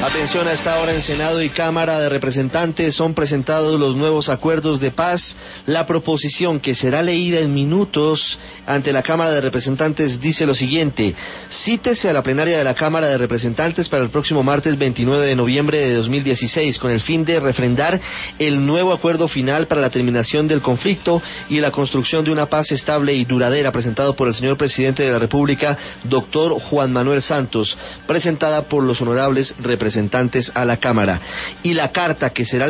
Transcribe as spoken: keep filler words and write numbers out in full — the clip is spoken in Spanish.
Atención, a esta hora en Senado y Cámara de Representantes son presentados los nuevos acuerdos de paz. La proposición, que será leída en minutos ante la Cámara de Representantes, dice lo siguiente: cítese a la plenaria de la Cámara de Representantes para el próximo martes veintinueve de noviembre de dos mil dieciséis con el fin de refrendar el nuevo acuerdo final para la terminación del conflicto y la construcción de una paz estable y duradera, presentado por el señor presidente de la República, doctor Juan Manuel Santos, presentada por los honorables representantes a la Cámara. Y la carta, que será